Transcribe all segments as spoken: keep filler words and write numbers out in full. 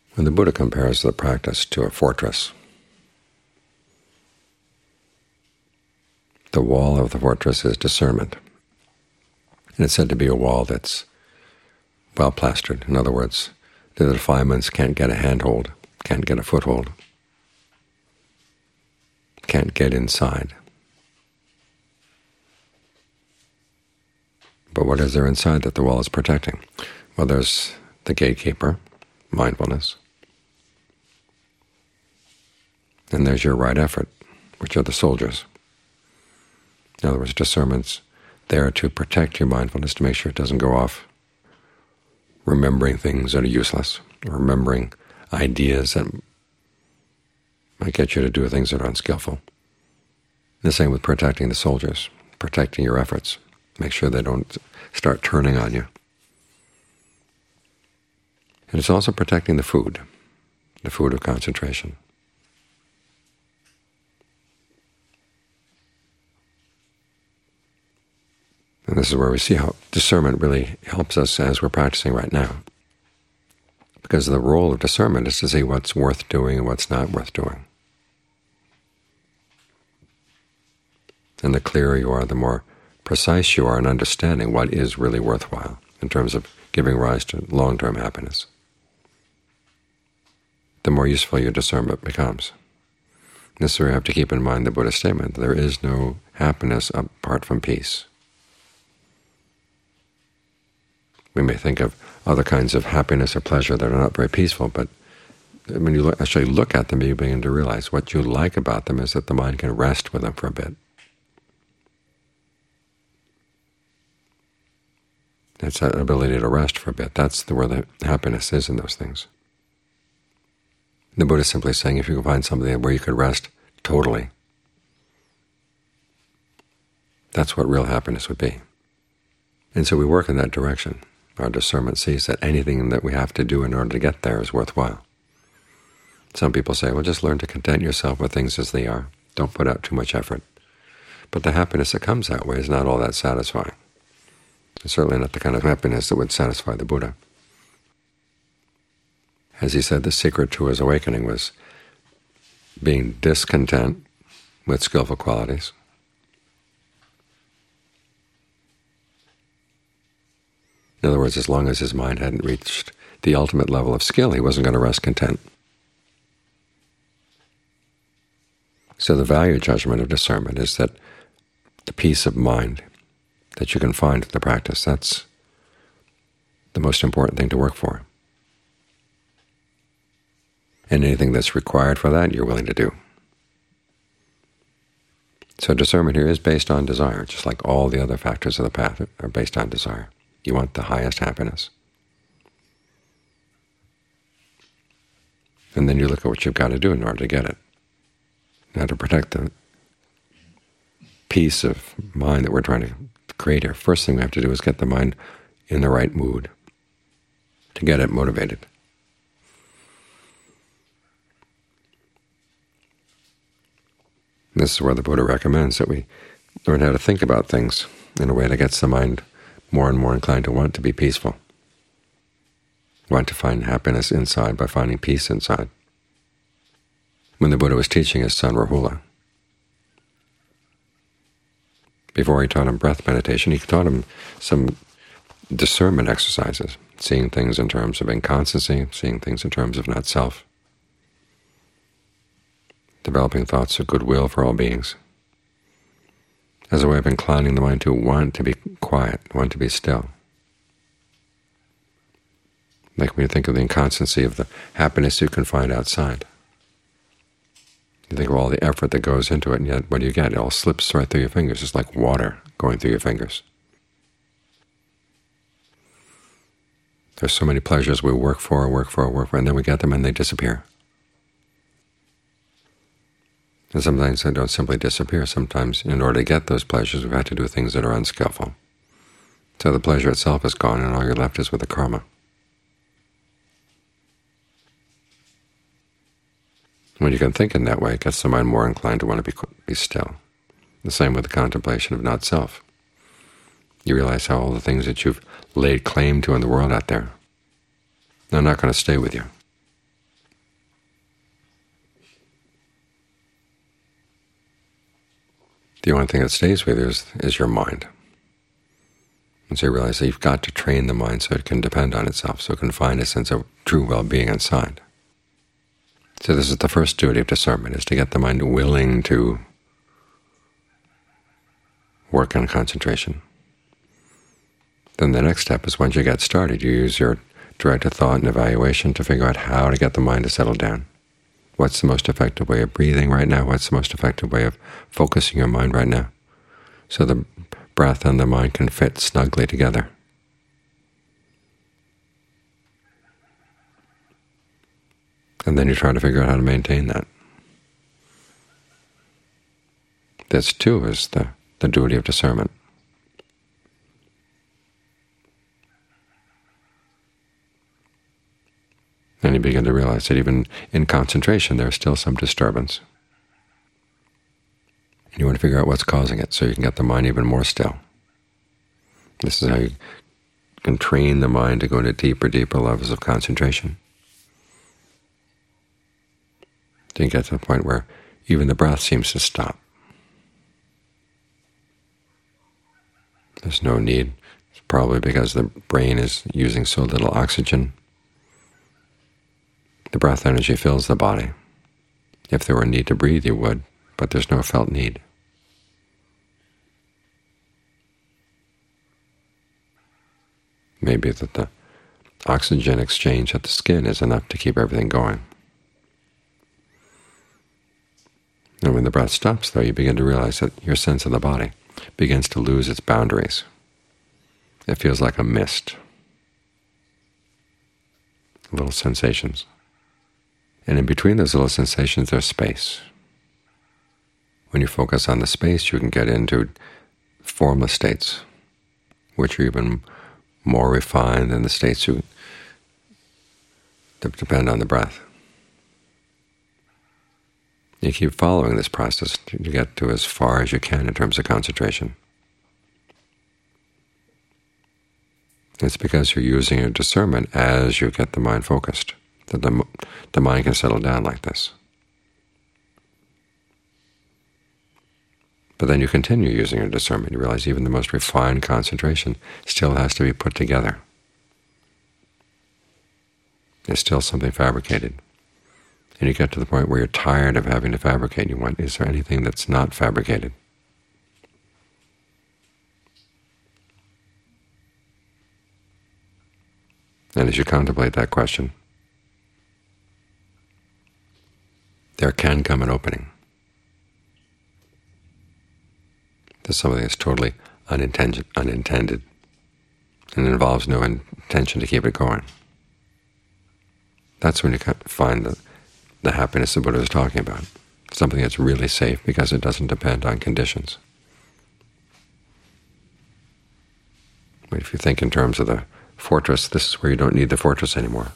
When the Buddha compares the practice to a fortress, the wall of the fortress is discernment. And it's said to be a wall that's well plastered. In other words, the defilements can't get a handhold, can't get a foothold, can't get inside. But what is there inside that the wall is protecting? Well, there's the gatekeeper, mindfulness, and there's your right effort, which are the soldiers. In other words, discernment's there to protect your mindfulness, to make sure it doesn't go off remembering things that are useless, or remembering ideas that might get you to do things that are unskillful. The same with protecting the soldiers, protecting your efforts. Make sure they don't start turning on you. And it's also protecting the food, the food of concentration. And this is where we see how discernment really helps us as we're practicing right now. Because the role of discernment is to see what's worth doing and what's not worth doing. And the clearer you are, the more precise you are in understanding what is really worthwhile in terms of giving rise to long-term happiness, the more useful your discernment becomes. And this is where you have to keep in mind the Buddha's statement, there is no happiness apart from peace. We may think of other kinds of happiness or pleasure that are not very peaceful, but when you actually look at them, you begin to realize what you like about them is that the mind can rest with them for a bit. It's that ability to rest for a bit. That's the, where the happiness is in those things. The Buddha is simply saying if you can find something where you could rest totally, that's what real happiness would be. And so we work in that direction. Our discernment sees that anything that we have to do in order to get there is worthwhile. Some people say, well, just learn to content yourself with things as they are. Don't put out too much effort. But the happiness that comes that way is not all that satisfying. It's certainly not the kind of happiness that would satisfy the Buddha. As he said, the secret to his awakening was being discontent with skillful qualities, in other words, as long as his mind hadn't reached the ultimate level of skill, he wasn't going to rest content. So the value judgment of discernment is that the peace of mind that you can find in the practice, that's the most important thing to work for. And anything that's required for that, you're willing to do. So discernment here is based on desire, just like all the other factors of the path are based on desire. You want the highest happiness. And then you look at what you've got to do in order to get it. Now, to protect the peace of mind that we're trying to create here, first thing we have to do is get the mind in the right mood, to get it motivated. This is where the Buddha recommends that we learn how to think about things in a way that gets the mind more and more inclined to want to be peaceful, want to find happiness inside by finding peace inside. When the Buddha was teaching his son Rahula, before he taught him breath meditation, he taught him some discernment exercises, seeing things in terms of inconstancy, seeing things in terms of not self, developing thoughts of goodwill for all beings, as a way of inclining the mind to want to be quiet, want to be still. Like when you think of the inconstancy of the happiness you can find outside. You think of all the effort that goes into it, and yet what do you get? It all slips right through your fingers. It's like water going through your fingers. There's so many pleasures we work for, work for, work for, and then we get them and they disappear. And sometimes they don't simply disappear. Sometimes in order to get those pleasures, we've had to do things that are unskillful. So the pleasure itself is gone, and all you're left is with the karma. When you can think in that way, it gets the mind more inclined to want to be, be still. The same with the contemplation of not-self. You realize how all the things that you've laid claim to in the world out there, they're not going to stay with you. the only thing that stays with you is, is your mind. And so you realize that you've got to train the mind so it can depend on itself, so it can find a sense of true well-being inside. So this is the first duty of discernment, is to get the mind willing to work on concentration. Then the next step is, once you get started, you use your directed thought and evaluation to figure out how to get the mind to settle down. What's the most effective way of breathing right now? What's the most effective way of focusing your mind right now? So the breath and the mind can fit snugly together. And then you try to figure out how to maintain that. This, too, is the, the duty of discernment. And you begin to realize that even in concentration there's still some disturbance. And you want to figure out what's causing it so you can get the mind even more still. This is how you can train the mind to go to deeper, deeper levels of concentration. Then you get to the point where even the breath seems to stop. There's no need. It's probably because the brain is using so little oxygen. The breath energy fills the body. If there were a need to breathe, you would, but there's no felt need. Maybe that the oxygen exchange at the skin is enough to keep everything going. And when the breath stops, though, you begin to realize that your sense of the body begins to lose its boundaries. It feels like a mist, little sensations. And in between those little sensations there's space. When you focus on the space, you can get into formless states, which are even more refined than the states you, that depend on the breath. You keep following this process to get to as far as you can in terms of concentration. It's because you're using your discernment as you get the mind focused that the, the mind can settle down like this. But then you continue using your discernment. You realize even the most refined concentration still has to be put together. It's still something fabricated. And you get to the point where you're tired of having to fabricate. You want, is there anything that's not fabricated? And as you contemplate that question, there can come an opening. There's something that's totally unintended, unintended, and involves no intention to keep it going. That's when you find the, the happiness the Buddha was talking about, something that's really safe because it doesn't depend on conditions. But if you think in terms of the fortress, this is where you don't need the fortress anymore.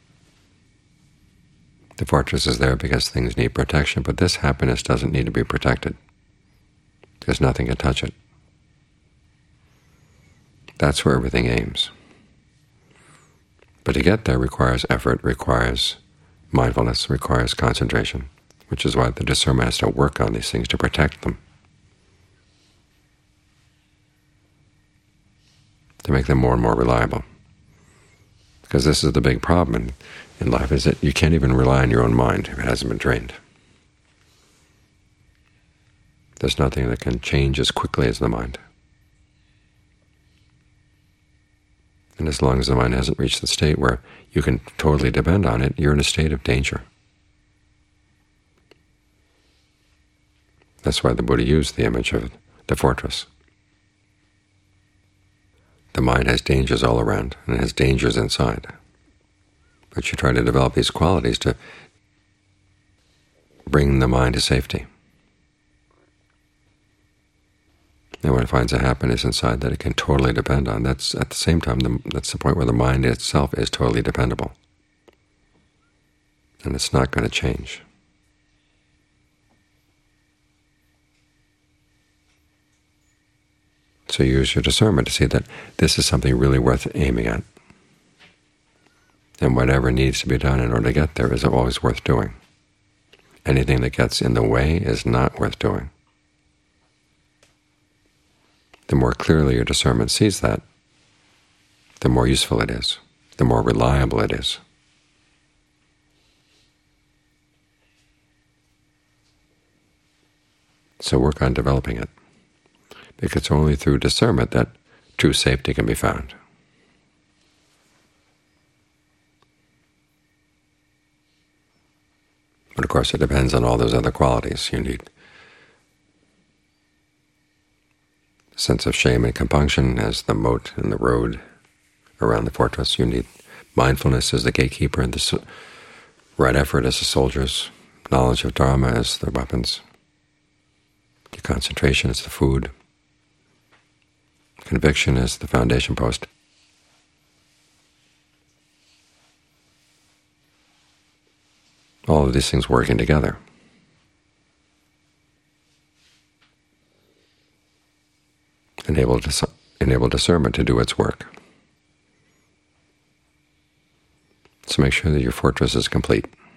The fortress is there because things need protection, but this happiness doesn't need to be protected because nothing can touch it. That's where everything aims. But to get there requires effort, requires mindfulness, requires concentration, which is why the discernment has to work on these things to protect them, to make them more and more reliable. Because this is the big problem in, in life, is that you can't even rely on your own mind if it hasn't been trained. There's nothing that can change as quickly as the mind. And as long as the mind hasn't reached the state where you can totally depend on it, you're in a state of danger. That's why the Buddha used the image of the fortress. The mind has dangers all around, and it has dangers inside. But you try to develop these qualities to bring the mind to safety. And when it finds a happiness inside that it can totally depend on, that's at the same time, the, that's the point where the mind itself is totally dependable. And it's not going to change. So use your discernment to see that this is something really worth aiming at. And whatever needs to be done in order to get there is always worth doing. Anything that gets in the way is not worth doing. the more clearly your discernment sees that, the more useful it is, the more reliable it is. So work on developing it, because it's only through discernment that true safety can be found. But of course it depends on all those other qualities. You need a sense of shame and compunction as the moat and the road around the fortress. You need mindfulness as the gatekeeper, and the right effort as the soldiers, knowledge of Dharma as the weapons, your concentration as the food, conviction as the foundation post. All of these things working together. Enable, dis enable discernment to do its work. So make sure that your fortress is complete.